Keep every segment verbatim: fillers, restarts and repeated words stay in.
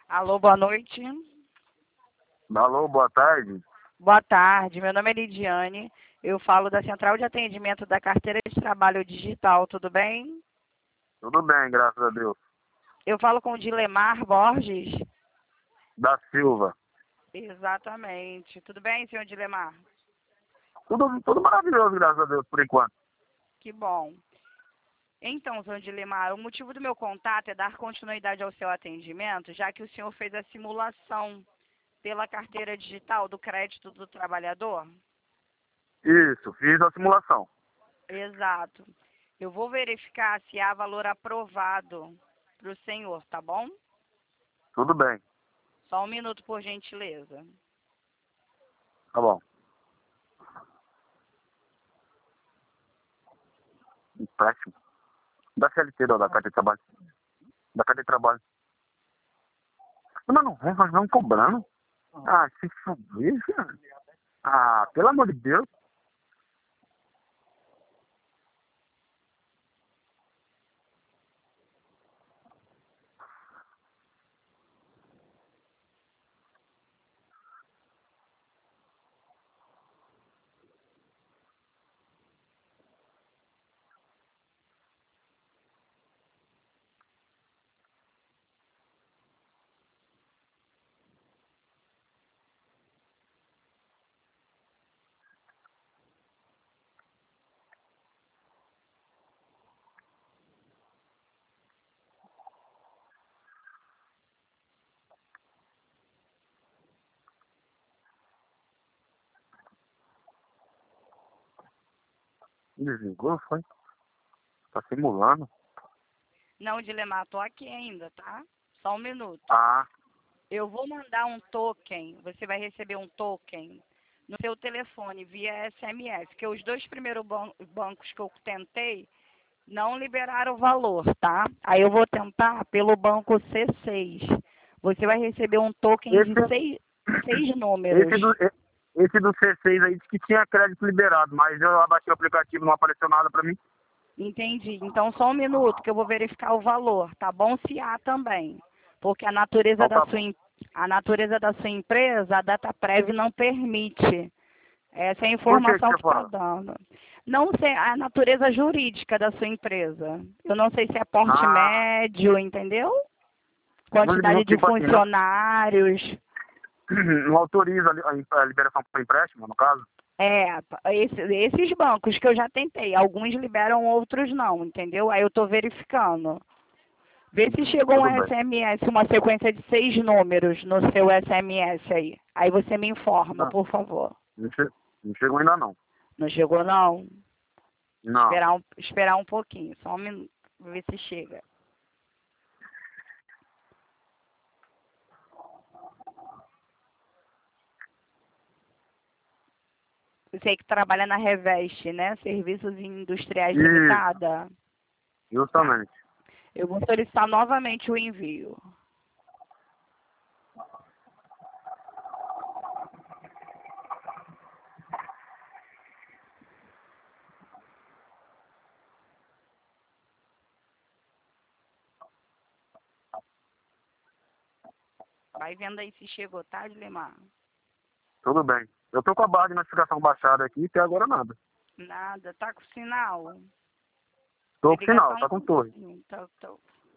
Alô, boa noite. Alô, boa tarde. Boa tarde, meu nome é Lidiane. Eu falo da Central de Atendimento da Carteira de Trabalho Digital, tudo bem? Tudo bem, graças a Deus. Eu falo com o Dilemar Borges? Da Silva. Exatamente. Tudo bem, senhor Dilemar? Tudo, tudo maravilhoso, graças a Deus, por enquanto. Que bom. Então, senhor Dilemar, o motivo do meu contato é dar continuidade ao seu atendimento, já que o senhor fez a simulação pela carteira digital do crédito do trabalhador? Isso, fiz a simulação. Exato. Eu vou verificar se há valor aprovado para o senhor, tá bom? Tudo bem, Só um minuto, por gentileza. tá bom. Empréstimo. Da C L T, da, da Carta de Trabalho. Da Carta de Trabalho. Mas não, vamos, vamos cobrando. Ah, se fuder, cara. Ah, pelo amor de Deus. Desligou, foi? Tá simulando. Não, Dilemar, tô aqui ainda, tá? Só um minuto. Ah, Eu vou mandar um token, você vai receber um token no seu telefone via S M S, que os dois primeiros ban bancos que eu tentei não liberaram o valor, tá? Aí eu vou tentar pelo banco C seis. Você vai receber um token de esse, seis, seis números. esse, do, esse do C seis aí disse que tinha crédito liberado, mas eu abaixei o aplicativo, não apareceu nada pra mim. Entendi. Então só um minuto que eu vou verificar o valor, tá bom? Se há também. Porque a natureza Então da tá sua, bom. em- a natureza da sua empresa, a data prévia não permite. Essa é a Por que que informação você que está fala? dando. Não sei a natureza jurídica da sua empresa. Eu não sei se é porte Ah, médio, entendeu? não, Quantidade não, de tipo assim, não, funcionários. não autoriza a li- a em- a liberação para empréstimo, no caso? É, esse- esses bancos que eu já tentei, alguns liberam, outros não, entendeu? Aí eu estou verificando. Vê se chegou um Tudo bem. S M S, uma sequência de seis números no seu S M S aí. Aí você me informa, Não, por favor. não, che não chegou ainda não. Não chegou não? Não. Esperar um, esperar um pouquinho, só um minuto, ver se chega. Você que trabalha na Reveste, né? Serviços Industriais Isso, Limitada. Tá. justamente. Eu vou solicitar novamente o envio. Vai vendo aí se chegou, tá, Dilemar? Tudo bem. Eu tô com a barra de notificação baixada aqui e até agora nada. Nada, tá com sinal. A Tô com sinal, ligação. tá com torre. Tá, tá.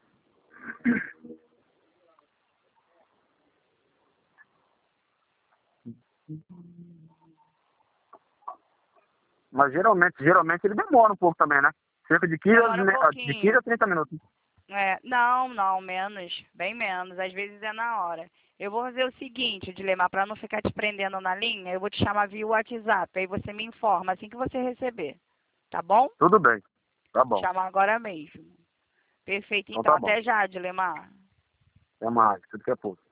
Mas geralmente, geralmente ele demora um pouco também, né? Cerca de quinze, Demora um a- de quinze a pouquinho. trinta minutos. É, não, não, menos, bem menos. Às vezes é na hora. Eu vou fazer o seguinte, Dilemar, para não ficar te prendendo na linha, eu vou te chamar via WhatsApp. Aí você me informa assim que você receber. Tá bom? Tudo bem. Tá bom. Chamar agora mesmo. Perfeito, Então então. tá bom. Até já, Dilemar. Até mais. Tudo que é pouco.